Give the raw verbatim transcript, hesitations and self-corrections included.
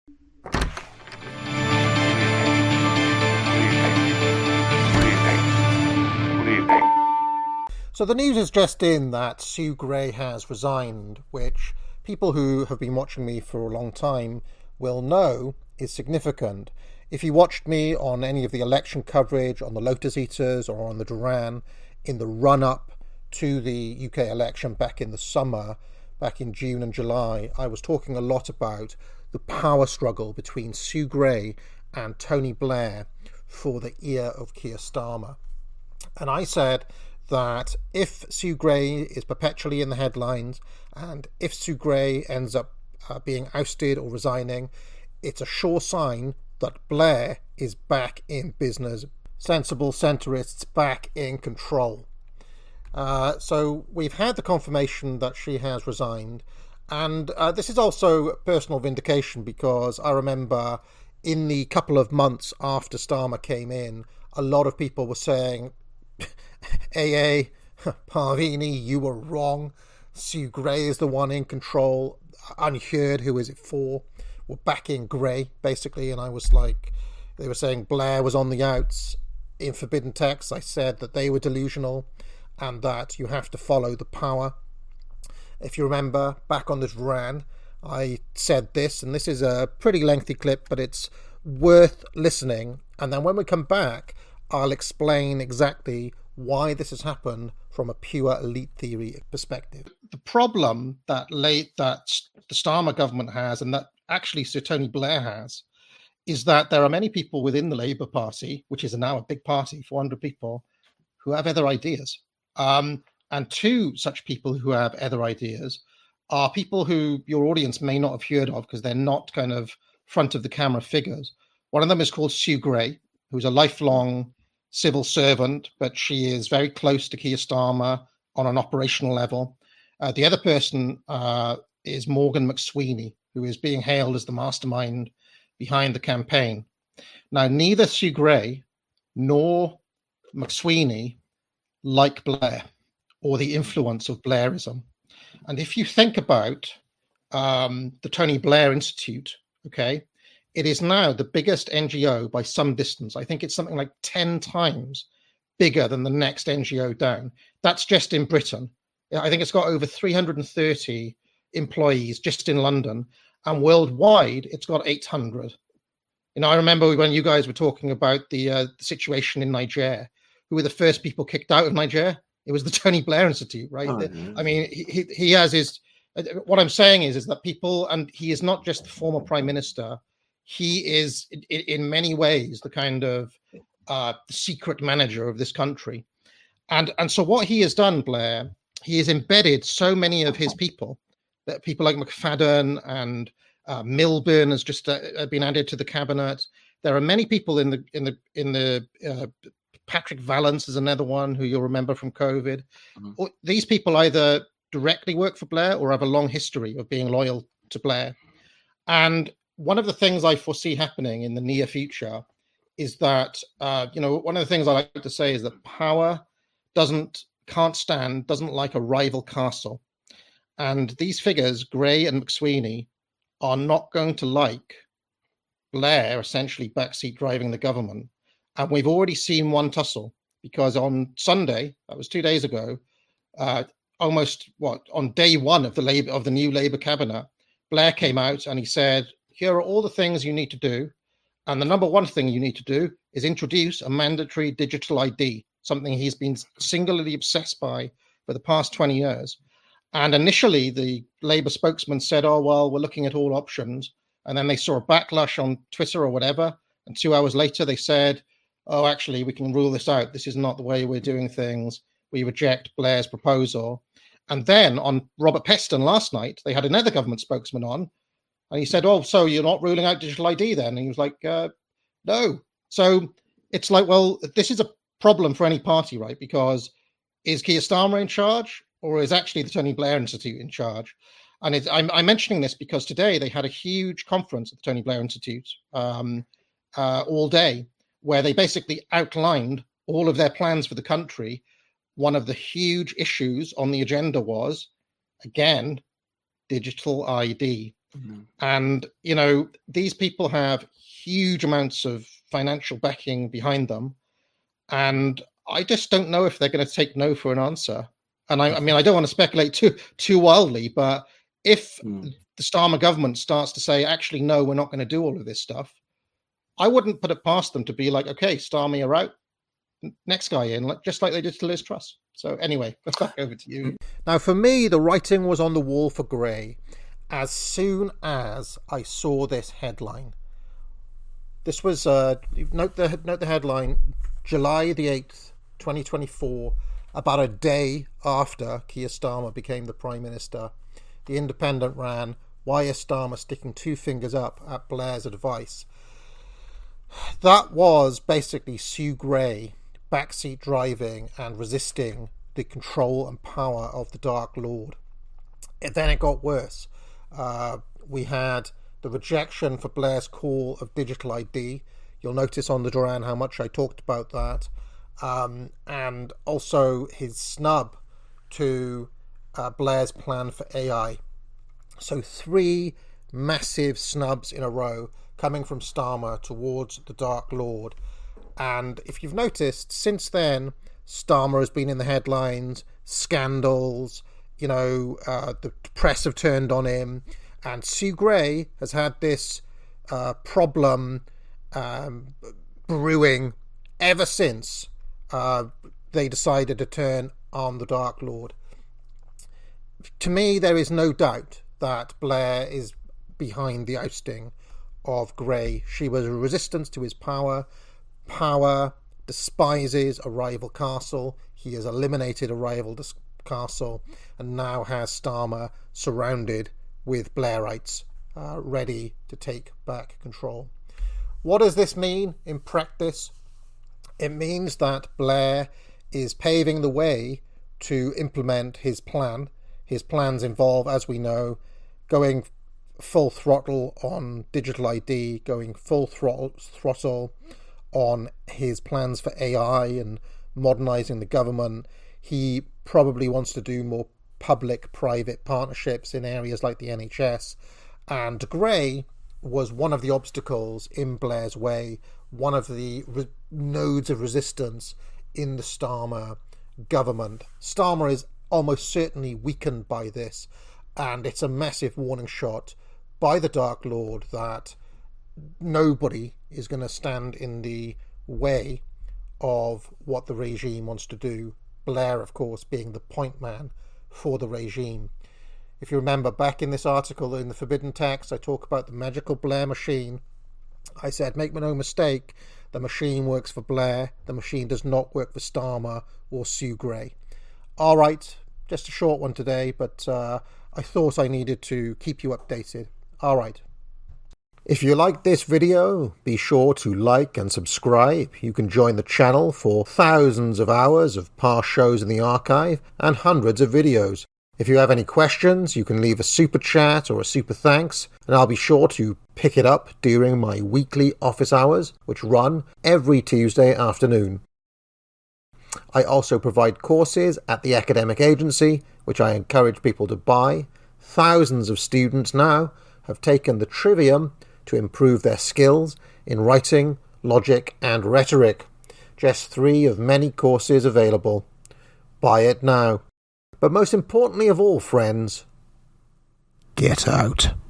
So the news is just in that Sue Gray has resigned, which people who have been watching me for a long time will know is significant. If you watched me on any of the election coverage on the Lotus Eaters or on the Duran in the run-up to the U K election back in the summer, back in June and July, I was talking a lot about the power struggle between Sue Gray and Tony Blair for the ear of Keir Starmer. And I said that if Sue Gray is perpetually in the headlines and if Sue Gray ends up uh, being ousted or resigning, it's a sure sign that Blair is back in business, sensible centrists back in control. Uh, so we've had the confirmation that she has resigned, and uh, this is also personal vindication because I remember in the couple of months after Starmer came in, a lot of people were saying, A A, Parvini, you were wrong. Sue Gray is the one in control. Unheard, who is it for? We're backing Gray, basically. And I was like, they were saying Blair was on the outs. In Forbidden Texts, I said that they were delusional and that you have to follow the power. If you remember, back on this Duran, I said this, and this is a pretty lengthy clip, but it's worth listening. And then when we come back, I'll explain exactly why this has happened from a pure elite theory perspective. The problem that late that the Starmer government has, and that actually Sir Tony Blair has, is that there are many people within the Labour Party, which is now a big party, four hundred people, who have other ideas. Um, and two such people who have other ideas are people who your audience may not have heard of because they're not kind of front of the camera figures. One of them is called Sue Gray, who's a lifelong civil servant, but she is very close to Keir Starmer on an operational level. Uh, the other person uh, is Morgan McSweeney, who is being hailed as the mastermind behind the campaign. Now, neither Sue Gray nor McSweeney like Blair or the influence of Blairism. And if you think about um, the Tony Blair Institute, okay, it is now the biggest N G O by some distance. I think it's something like ten times bigger than the next N G O down. That's just in Britain. I think it's got over three hundred thirty employees just in London, and worldwide it's got eight hundred. You know, I remember when you guys were talking about the, uh, the situation in Niger, who were the first people kicked out of Niger? It was the Tony Blair Institute, right? Oh, yeah. I mean, he, he has his, what I'm saying is, is that people, and he is not just the former prime minister, he is in, in many ways the kind of uh, secret manager of this country. And, and so what he has done, Blair, he has embedded so many of his people, that people like McFadden and uh, Milburn has just uh, been added to the cabinet. There are many people in the, in the, in the, uh, Patrick Vallance is another one who you'll remember from COVID. Mm-hmm. These people either directly work for Blair or have a long history of being loyal to Blair. And one of the things I foresee happening in the near future is that, uh, you know, one of the things I like to say is that power doesn't, can't stand, doesn't like a rival castle. And these figures, Gray and McSweeney, are not going to like Blair essentially backseat driving the government. And we've already seen one tussle because on Sunday, that was two days ago, uh, almost what on day one of the Labour of the new Labour cabinet, Blair came out and he said, "Here are all the things you need to do, and the number one thing you need to do is introduce a mandatory digital I D, something he's been singularly obsessed by for the past twenty years." And initially, the Labour spokesman said, "Oh well, we're looking at all options," and then they saw a backlash on Twitter or whatever, and two hours later they said, "Oh, actually, we can rule this out. This is not the way we're doing things. We reject Blair's proposal." And then on Robert Peston last night, they had another government spokesman on, and he said, "Oh, so you're not ruling out digital I D then?" And he was like, uh, "No." So it's like, well, this is a problem for any party, right? Because is Keir Starmer in charge, or is actually the Tony Blair Institute in charge? And it's, I'm, I'm mentioning this because today they had a huge conference at the Tony Blair Institute um, uh, all day, where they basically outlined all of their plans for the country. One of the huge issues on the agenda was, again, digital I D. Mm. And, you know, these people have huge amounts of financial backing behind them. And I just don't know if they're going to take no for an answer. And I, I mean, I don't want to speculate too too wildly, but if mm. the Starmer government starts to say, actually, no, we're not going to do all of this stuff, I wouldn't put it past them to be like, okay, Starmer, you're out. Next guy in, just like they did to Liz Truss. So anyway, back over to you. Now, for me, the writing was on the wall for Gray as soon as I saw this headline. This was, uh, note the note the headline, July the eighth, twenty twenty-four, about a day after Keir Starmer became the Prime Minister. The Independent ran, why is Starmer sticking two fingers up at Blair's advice? That was basically Sue Gray backseat driving and resisting the control and power of the Dark Lord. And then it got worse. Uh, we had the rejection for Blair's call of digital I D. You'll notice on the Duran how much I talked about that. Um, and also his snub to uh, Blair's plan for A I. So three massive snubs in a row coming from Starmer towards the Dark Lord. And if you've noticed, since then, Starmer has been in the headlines, scandals, you know, uh, the press have turned on him, and Sue Gray has had this uh, problem um, brewing ever since uh, they decided to turn on the Dark Lord. To me, there is no doubt that Blair is behind the ousting of Gray. She was a resistance to his power. Power despises a rival castle. He has eliminated a rival dis- castle and now has Starmer surrounded with Blairites uh, ready to take back control. What does this mean in practice? It means that Blair is paving the way to implement his plan. His plans involve, as we know, going full throttle on digital I D, going full throttle, throttle on his plans for A I and modernising the government. He probably wants to do more public-private partnerships in areas like the N H S. And Gray was one of the obstacles in Blair's way, one of the re- nodes of resistance in the Starmer government. Starmer is almost certainly weakened by this, and it's a massive warning shot by the Dark Lord that nobody is going to stand in the way of what the regime wants to do. Blair, of course, being the point man for the regime. If you remember back in this article in the Forbidden Text, I talk about the magical Blair machine. I said, make no mistake, the machine works for Blair. The machine does not work for Starmer or Sue Gray. All right, just a short one today, but uh, I thought I needed to keep you updated. All right. If you liked this video, be sure to like and subscribe. You can join the channel for thousands of hours of past shows in the archive and hundreds of videos. If you have any questions, you can leave a super chat or a super thanks, and I'll be sure to pick it up during my weekly office hours, which run every Tuesday afternoon. I also provide courses at the academic agency, which I encourage people to buy. Thousands of students now have taken the Trivium to improve their skills in writing, logic and rhetoric. Just three of many courses available. Buy it now. But most importantly of all, friends, get out.